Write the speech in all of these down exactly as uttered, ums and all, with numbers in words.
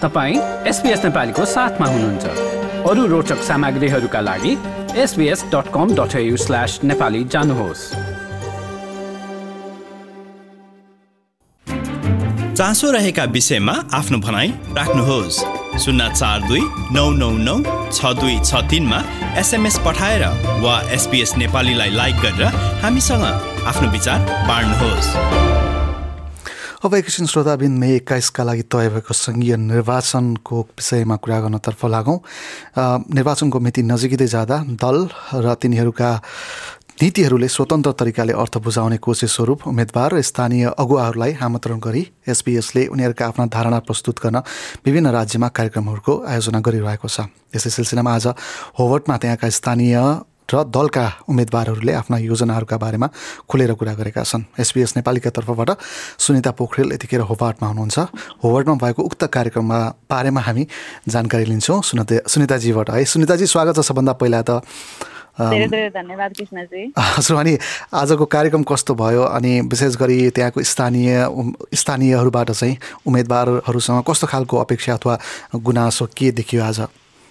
तपाईँ एसबीएस नेपालीको साथमा हुनुहुन्छ। अरू रोचक सामग्रीहरूका लागि S B S dot com dot A U slash Nepali जानुहोस्। चासो रहेका विषयमा आफ्नो भनाइ राख्नुहोस्। शून्य चार दुई नौ नौ नौ छ दुई छ तीनमा एसएमएस पठाएर वा एसबीएस नेपालीलाई लाइक गरेर हामीसँग आफ्नो विचार बाँड्नुहोस्। अब एकैछिन श्रोताबिन मे एक्काइसका लागि तय भएको सङ्घीय निर्वाचनको विषयमा कुरा गर्नतर्फ लागौँ। निर्वाचनको मिति नजिकै जाँदा दल र तिनीहरूका नीतिहरूले स्वतन्त्र तरिकाले अर्थ बुझाउने कोसिस स्वरूप उम्मेदवार र स्थानीय अगुवाहरूलाई आमन्त्रण गरी एसपीएसले उनीहरूका आफ्ना धारणा प्रस्तुत गर्न विभिन्न राज्यमा कार्यक्रमहरूको आयोजना गरिरहेको छ। यसै सिलसिलामा आज होवर्टमा त्यहाँका स्थानीय र दलका उम्मेदवारहरूले आफ्ना योजनाहरूका बारेमा खुलेर कुरा गरेका छन्। एसपीएस नेपालीका तर्फबाट सुनिता पोखरेल यतिखेर होवर्टमा हुनुहुन्छ। होवर्टमा भएको उक्त कार्यक्रममा बारेमा हामी जानकारी लिन्छौँ सुनिता सुनिताजीबाट। है सुनिताजी, स्वागत छ सबभन्दा पहिला त। धेरै धेरै धन्यवाद कृष्णजी। हजुर, अनि आजको कार्यक्रम कस्तो भयो अनि विशेष गरी त्यहाँको स्थानीय स्थानीयहरूबाट चाहिँ उम्मेदवारहरूसँग कस्तो खालको अपेक्षा अथवा गुनासो के देखियो आज?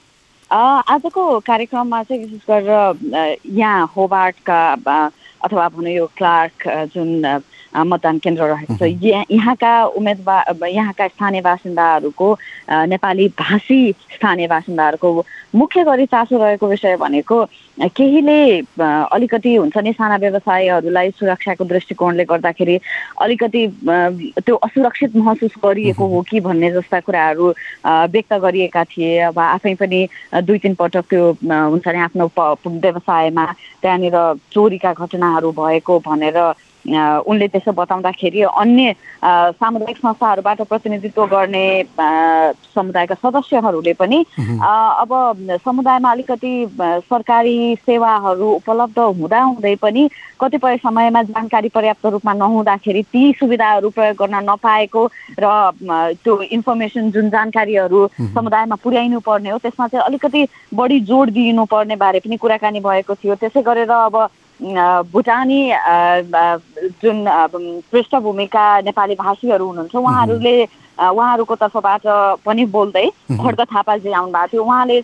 आजको कार्यक्रममा चाहिँ विशेष गरेर यहाँ होबार्टका अथवा भनौँ यो क्लार्क जुन मतदान केन्द्र रहेको छ यहाँका उम्मेदवार यहाँका स्थानीय बासिन्दाहरूको नेपाली भाषी स्थानीय बासिन्दाहरूको मुख्य गरी चासो रहेको विषय भनेको केहीले अलिकति हुन्छ नि साना व्यवसायहरूलाई सुरक्षाको दृष्टिकोणले गर्दाखेरि अलिकति त्यो असुरक्षित महसुस गरिएको हो कि भन्ने जस्ता कुराहरू व्यक्त गरिएका थिए। अब आफै पनि दुई तिन पटक त्यो हुन्छ नि आफ्नो व्यवसायमा त्यहाँनिर चोरीका घटनाहरू भएको भनेर उनले त्यसो बताउँदाखेरि अन्य सामुदायिक संस्थाहरूबाट प्रतिनिधित्व गर्ने समुदायका सदस्यहरूले पनि अब समुदायमा अलिकति सरकारी सेवाहरू उपलब्ध हुँदाहुँदै पनि कतिपय समयमा जानकारी पर्याप्त रूपमा नहुँदाखेरि ती सुविधाहरू प्रयोग गर्न नपाएको र त्यो इन्फर्मेसन जुन जानकारीहरू समुदायमा पुर्याइनु पर्ने हो त्यसमा चाहिँ अलिकति बढी जोड दिनुपर्ने बारे पनि कुराकानी भएको थियो। त्यसै गरेर अब भुटानी जुन पृष्ठभूमिका नेपाली भाषीहरू हुनुहुन्छ उहाँहरूले उहाँहरूको तर्फबाट पनि बोल्दै खड्ग थापाजी आउनु भएको थियो। उहाँले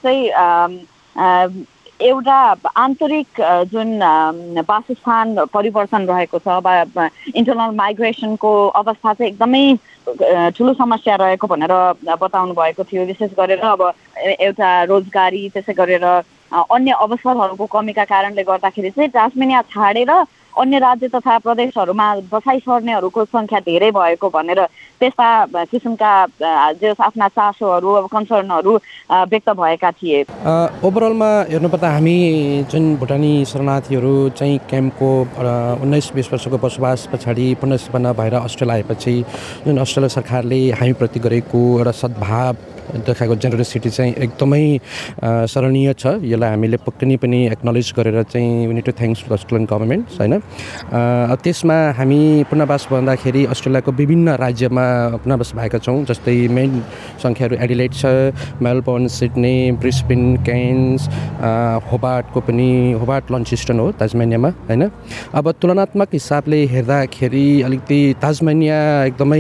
चाहिँ एउटा आन्तरिक जुन वासस्थान परिवर्तन रहेको छ वा इन्टरनल माइग्रेसनको अवस्था चाहिँ एकदमै ठुलो समस्या रहेको भनेर बताउनु भएको थियो। विशेष गरेर अब एउटा रोजगारी त्यसै गरेर अन्य अवसरहरूको कमीका कारणले गर्दाखेरि चाहिँ टास्मेनिया छाडेर अन्य राज्य तथा प्रदेशहरूमा बसाइ सर्नेहरूको सङ्ख्या धेरै भएको भनेर त्यस्ता किसिमका जो आफ्ना चासोहरू अब कन्सर्नहरू व्यक्त भएका थिए। ओभरअलमा हेर्नुपर्दा हामी जुन भुटानी शरणार्थीहरू चाहिँ क्याम्पको उन्नाइस बिस वर्षको बसोबास पछाडि पुनर्स्थापना भएर अस्ट्रेलिया आएपछि जुन अस्ट्रेलिया सरकारले हामीप्रति गरेको एउटा सद्भाव देखाएको जेनरसिटी चाहिँ एकदमै सराहनीय छ। यसलाई हामीले पक्कै नै पनि एक्नोलेज गरेर चाहिँ we need to thanks to Australian government होइन। त्यसमा हामी पुनर्वास भन्दाखेरि अस्ट्रेलियाको विभिन्न राज्यमा पुनर्वास भएका छौँ। जस्तै मेन सङ्ख्याहरू एडिलेड छ, मेलबोर्न, सिडनी, ब्रिस्बेन, केन्स, होबार्टको पनि होबार्ट लन्चिस्टन हो ताजमेनियामा होइन। अब तुलनात्मक हिसाबले हेर्दाखेरि अलिकति ताजमेनिया एकदमै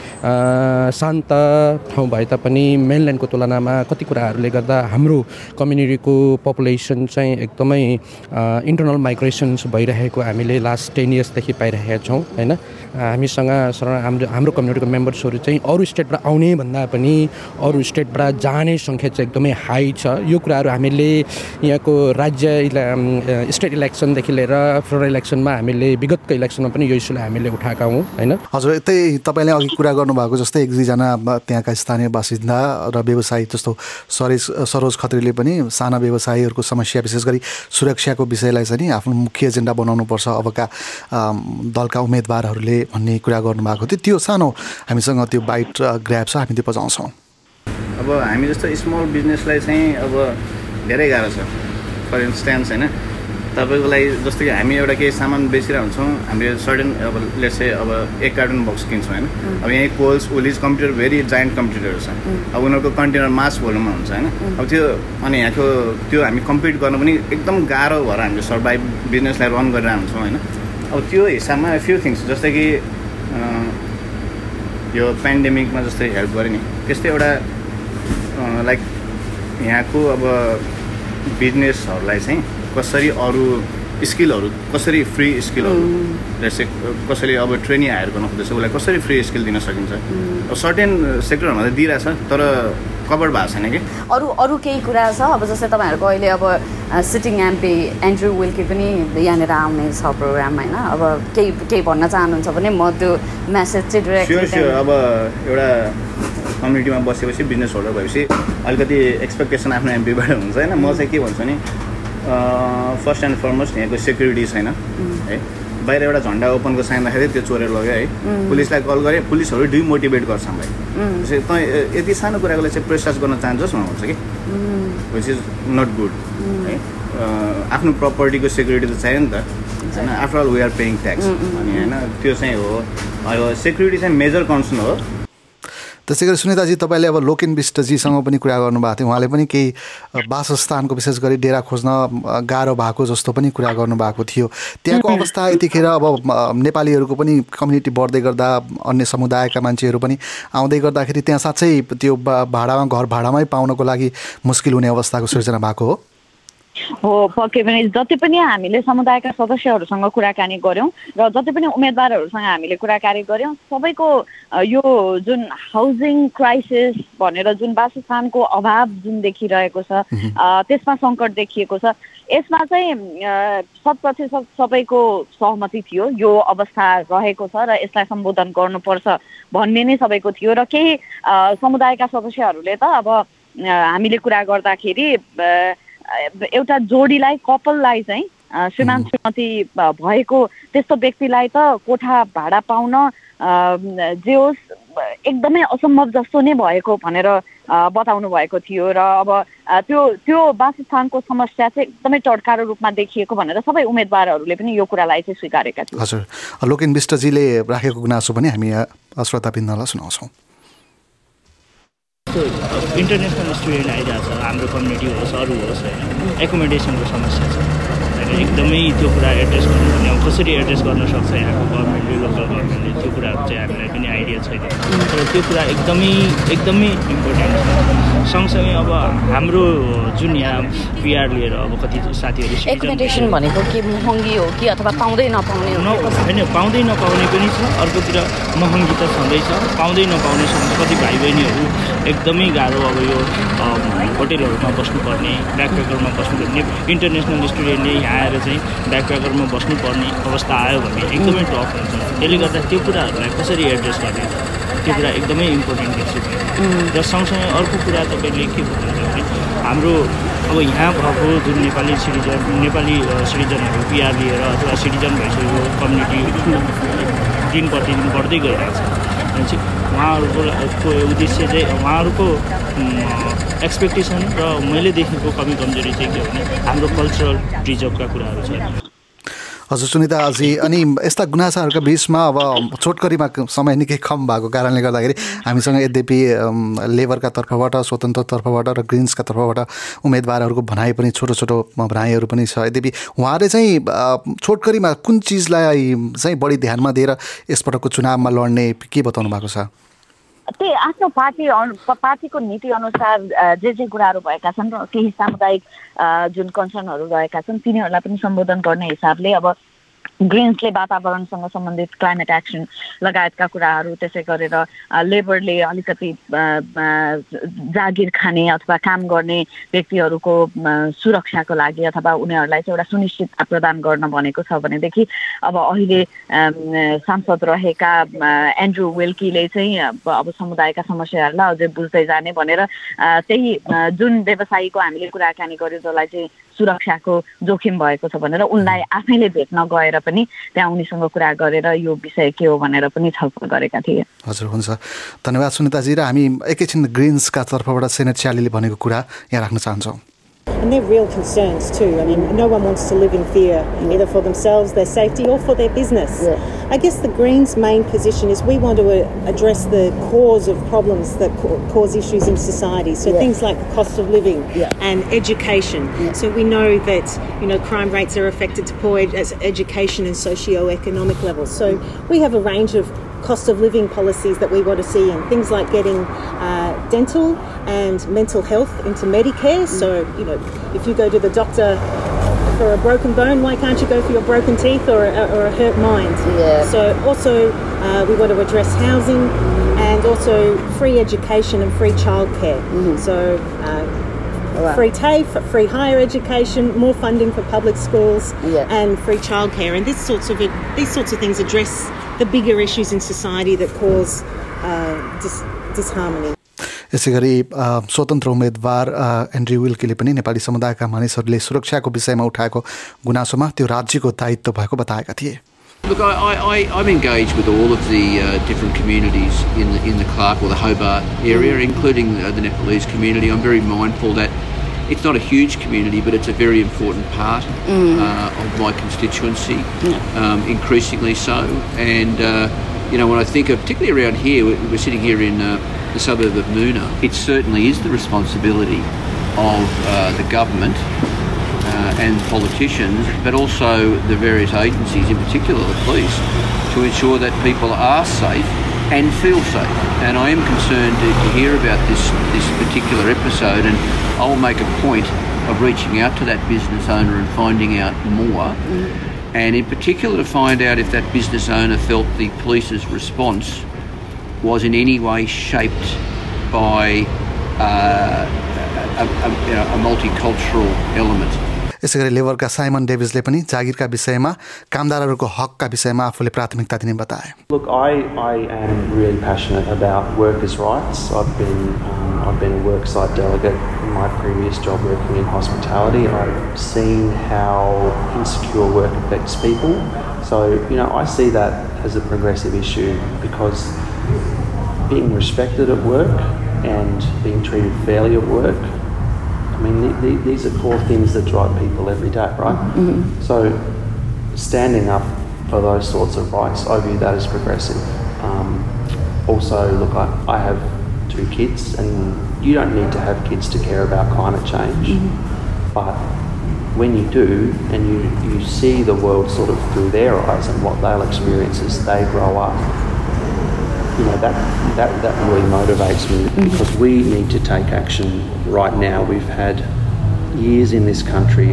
शान्त ठाउँ भए तापनि मेनल्यान्डको तुलनामा कति कुराहरूले गर्दा हाम्रो कम्युनिटीको पपुलेसन चाहिँ एकदमै इन्टरनल माइग्रेसन्स भइरहेको हामीले लास्ट टेन इयर्सदेखि पाइरहेका छौँ होइन। हामीसँग हाम्रो हाम्रो कम्युनिटीको मेम्बर्सहरू चाहिँ अरू स्टेटबाट आउने भन्दा पनि अरू स्टेटबाट जाने सङ्ख्या चाहिँ एकदमै हाई छ। यो कुराहरू हामीले यहाँको राज्य स्टेट इलेक्सनदेखि लिएर फेडरल इलेक्सनमा हामीले विगतको इलेक्सनमा पनि यो इस्युलाई हामीले उठाएका हौँ होइन। हजुर, यतै तपाईँले अघि कुरा गर्नुभएको जस्तै एक दुईजना त्यहाँका स्थानीय बासिन्दा र व्यवसायी जस्तो सरेज सरोज खत्रीले पनि साना व्यवसायीहरूको समस्या विशेष गरी सुरक्षाको विषयलाई चाहिँ नि आफ्नो मुख्य एजेन्डा बनाउनुपर्छ अबका दलका उम्मेदवारहरूले भन्ने कुरा गर्नुभएको थियो। त्यो सानो हामीसँग त्यो बाइट ग्र्याब छ, हामी त्यो बजाउँछौँ। अब हामी जस्तो स्मल बिजनेसलाई चाहिँ अब धेरै गाह्रो छ। फर इन्स्टेन्स होइन तपाईँको लागि जस्तो कि हामी एउटा केही सामान बेचिरहेको हुन्छौँ, हामीले सर्टेन अब लेट्स से अब एक कार्टुन बक्स किन्छौँ होइन। अब यहीँ Coles Woolies computer very giant कम्प्युटरहरू छ। अब उनीहरूको कन्टेनर मास भोल्युममा हुन्छ होइन। अब त्यो अनि यहाँको त्यो हामी कम्पिट गर्नु पनि एकदम गाह्रो भएर हामीले सर्भाइभ बिजनेसलाई रन गरिरहेको हुन्छौँ होइन। अब त्यो हिसाबमा फ्यु थिङ्स जस्तै कि यो पेन्डेमिकमा जस्तै हेल्प गऱ्यो नि त्यस्तै एउटा लाइक यहाँको अब बिजनेसहरूलाई चाहिँ कसरी अरू स्किलहरू कसरी फ्री स्किलहरू जस्तै कसैले अब ट्रेनिङ हायर गर्न खोज्दैछ उसलाई कसरी फ्री स्किल दिन सकिन्छ अब सर्टेन सेक्टरमा त दिइरहेछ तर कभर भएको छैन कि अरू अरू केही कुरा छ अब जस्तै तपाईँहरूको अहिले अब सिटिङ एमपी एन्ड्रु विल्की पनि यहाँनिर आउने छ प्रोग्राम होइन अब केही केही भन्न चाहनुहुन्छ भने म त्यो मेसेज चाहिँ डिरेक्ट अब एउटा कम्युनिटीमा बसेपछि बिजनेस होल्डर भएपछि अलिकति एक्सपेक्टेसन आफ्नो एमपीबाट हुन्छ होइन म चाहिँ के भन्छु नि फर्स्ट एन्ड फरमोस्ट यहाँको सेक्युरिटी छैन है बाहिर एउटा झन्डा ओपनको साइन राखेको त्यो चोरेर लग्यो है पुलिसलाई कल गरेँ पुलिसहरू डिमोटिभेट गर्छ हामीलाई त यति सानो कुराको लागि चाहिँ प्रेसराइज गर्न चाहन्छस् भन्नु भन्छ कि विच इज नट गुड है आफ्नो प्रपर्टीको सेक्युरिटी त चाहियो नि त होइन after all we are paying tax अनि होइन त्यो चाहिँ हो अब सेक्युरिटी चाहिँ मेजर कन्सर्न हो त्यसै गरी सुनिताजी तपाईँले अब लोकेन विष्टजीसँग पनि कुरा गर्नुभएको थियो उहाँले पनि केही वासस्थानको विशेष गरी डेरा खोज्न गाह्रो भएको जस्तो पनि कुरा गर्नुभएको थियो त्यहाँको अवस्था यतिखेर अब नेपालीहरूको पनि कम्युनिटी बढ्दै गर्दा अन्य समुदायका मान्छेहरू पनि आउँदै गर्दाखेरि त्यहाँ साँच्चै त्यो भाडामा घर भाडामै पाउनको लागि मुस्किल हुने अवस्थाको सिर्जना भएको हो हो पक्कै पनि जति पनि हामीले समुदायका सदस्यहरूसँग कुराकानी गऱ्यौँ र जति पनि उम्मेदवारहरूसँग हामीले कुराकानी गऱ्यौँ सबैको यो जुन हाउसिङ क्राइसिस भनेर जुन वासस्थानको अभाव जुन देखिरहेको छ त्यसमा सङ्कट देखिएको छ यसमा चाहिँ शत प्रतिशत सबैको सहमति थियो यो अवस्था रहेको छ र यसलाई सम्बोधन गर्नुपर्छ भन्ने नै सबैको थियो र केही समुदायका सदस्यहरूले त अब हामीले कुरा गर्दाखेरि एउटा जोडीलाई कपललाई चाहिँ श्रीमान श्रीमती भएको त्यस्तो व्यक्तिलाई त कोठा भाडा पाउन जे होस् एकदमै असम्भव जस्तो नै भएको भनेर बताउनु भएको थियो र अब त्यो त्यो वासस्थानको समस्या चाहिँ एकदमै टड्कारो रूपमा देखिएको भनेर सबै उम्मेदवारहरूले पनि यो कुरालाई चाहिँ स्वीकारेका थिए। हजुर लोकेन विष्टजीले राखेको गुनासो पनि हामी श्रोताबिन्दलाई सुनाउँछौँ। इन्टरनेसनल स्टुडेन्ट आइरहेको छ हाम्रो कम्युनिटी होस् अरू होस् होइन एकोमोडेसनको समस्या छ होइन एकदमै त्यो कुरा एड्रेस गर्नुपर्ने अब कसरी एड्रेस गर्न सक्छ यहाँको गभर्मेन्टले लोकल गभर्मेन्टले त्यो कुराहरू चाहिँ हामीलाई पनि आइडिया छैन तर त्यो कुरा एकदमै एकदमै इम्पोर्टेन्ट छ। सँगसँगै अब हाम्रो जुन यहाँ पिआर लिएर अब कति साथीहरू एकोमोडेसन भनेको के महँगी हो कि अथवा पाउँदै नपाउने न होइन पाउँदै नपाउने पनि छ अर्कोतिर महँगी त छँदैछ पाउँदै नपाउने छ कति भाइ बहिनीहरू एकदमै गाह्रो अब यो होटेलहरूमा बस्नुपर्ने ब्याकप्याकरमा बस्नुपर्ने इन्टरनेसनल स्टुडेन्टले यहाँ आएर चाहिँ ब्याकप्याकरमा बस्नुपर्ने अवस्था आयो भने एकदमै टफ हुन्छ त्यसले गर्दा त्यो कुराहरूलाई कसरी एड्रेस गर्ने त्यो कुरा एकदमै इम्पोर्टेन्ट देख्छु र सँगसँगै अर्को कुरा तपाईँले के भन्नुहुन्छ भने हाम्रो अब यहाँ भएको जुन नेपाली सिटिजन नेपाली सिटिजनहरू पिआर लिएर अथवा सिटिजन भइसकेको कम्युनिटी दिन प्रतिदिन बढ्दै गइरहेको छ चाहिँ उहाँहरूको उद्देश्य चाहिँ उहाँहरूको एक्सपेक्टेसन र मैले देखेको कमी कमजोरी चाहिँ के हो भने हाम्रो कल्चरल रिजर्भका कुराहरू छ। हजुर सुनिताजी अनि यस्ता गुनासाहरूका बिचमा अब छोटकरीमा समय निकै कम भएको कारणले गर्दाखेरि हामीसँग यद्यपि लेबरका तर्फबाट स्वतन्त्र तर्फबाट र ग्रिन्सका तर्फबाट उम्मेदवारहरूको भनाइ पनि छोटो छोटो भनाइहरू पनि छ यद्यपि उहाँले चाहिँ छोटकरीमा कुन चिजलाई चाहिँ बढी ध्यानमा दिएर यसपटकको चुनावमा लड्ने के बताउनु भएको छ? त्यही आफ्नो पार्टी पार्टीको नीति अनुसार जे जे कुराहरू भएका छन् र केही सामुदायिक जुन कन्सर्नहरू रहेका छन् तिनीहरूलाई पनि सम्बोधन गर्ने हिसाबले अब ग्रिन्सले वातावरणसँग सम्बन्धित क्लाइमेट एक्सन लगायतका कुराहरू त्यसै गरेर लेबरले अलिकति जागिर खाने अथवा काम गर्ने व्यक्तिहरूको सुरक्षाको लागि अथवा उनीहरूलाई चाहिँ एउटा सुनिश्चितता प्रदान गर्न भनेको छ भनेदेखि अब अहिले सांसद रहेका एन्ड्रु विल्कीले चाहिँ अब समुदायका समस्याहरूलाई अझै बुझ्दै जाने भनेर त्यही जुन व्यवसायीको हामीले कुराकानी गर्यौँ जसलाई चाहिँ सुरक्षाको जोखिम भएको छ भनेर उनलाई आफैले भेट्न गएर पनि त्यहाँ उनीसँग कुरा गरेर यो विषय के हो भनेर पनि छलफल गरेका थिए। हजुर हुन्छ धन्यवाद सुनिताजी र हामी एकैछिन ग्रिन्सका तर्फबाट सेनेट च्यालीले भनेको कुरा यहाँ राख्न चाहन्छौँ। And they're real concerns too. I mean, no one wants to live in fear, either for themselves, their safety, or for their business. Yeah. I guess the Greens' main position is we want to address the cause of problems that cause issues in society. So yeah. things like the cost of living yeah. and education. Yeah. So we know that, you know, crime rates are affected to poor ed- as education and socio-economic levels. So we have a range of cost of living policies that we want to see in. Things like getting uh, dental and mental health into Medicare. So, you know, if you go to the doctor for a broken bone, why can't you go for your broken teeth or a, or a hurt mind? Yeah. So also uh, we want to address housing and also free education and free childcare. Mm-hmm. So uh, wow. free TAFE, free higher education, more funding for public schools, yeah. and free childcare. And this sorts of these sorts of things address the bigger issues in society that cause uh, dis- disharmony. यसै गरी स्वतन्त्र उम्मेदवार Andrew विल्कीले पनि नेपाली समुदायका मानिसहरूले सुरक्षाको विषयमा उठाएको गुनासोमा त्यो राज्यको दायित्व भएको बताएका थिए. Look, I, I, I'm engaged with all of the uh, different communities in the, in the Clark or the Hobart area, including uh, the Nepalese community. I'm very mindful that it's not a huge community, but it's a very important part mm. uh, of my constituency, yeah. um, increasingly so. And, uh, you know, when I think of, particularly around here, we're, we're sitting here in uh, the suburb of Moona, it certainly is the responsibility of uh, the government uh, and politicians, but also the various agencies, in particular the police, to ensure that people are safe and feel safe. And I am concerned to, to hear about this, this particular episode, and I'll make a point of reaching out to that business owner and finding out more, mm. and in particular to find out if that business owner felt the police's response was in any way shaped by uh, a, a, you know, a multicultural element. यसै गरी लेबरका Simon डेभिसले पनि जागिरका विषयमा कामदारहरूको हकका विषयमा आफूले प्राथमिकता दिने बताए. Look, I, I am really passionate about workers' rights. I've been um, I've been a worksite delegate in my previous job working in hospitality, and I've seen how insecure work affects people. So, you know, I see that as a progressive issue, because being respected at work and being treated fairly at work, I mean, th- th- these are core things that drive people every day, right? Mm-hmm. So standing up for those sorts of rights, I view that as progressive. Um, also, look, I, I have two kids, and you don't need to have kids to care about climate change. Mm-hmm. But when you do, and you, you see the world sort of through their eyes and what they'll experience as they grow up, you know, that, that, that really motivates me, because we need to take action right now. We've had years in this country.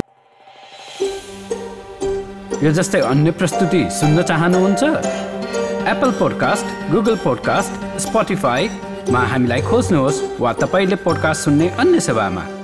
यो जस्तै अन्य प्रस्तुति सुन्न चाहनुहुन्छ? Apple podcast, Google podcast, स्पोटिफाईमा हामीलाई खोज्नुहोस् वा तपाईले पोडकास्ट सुन्ने अन्य सेवामा.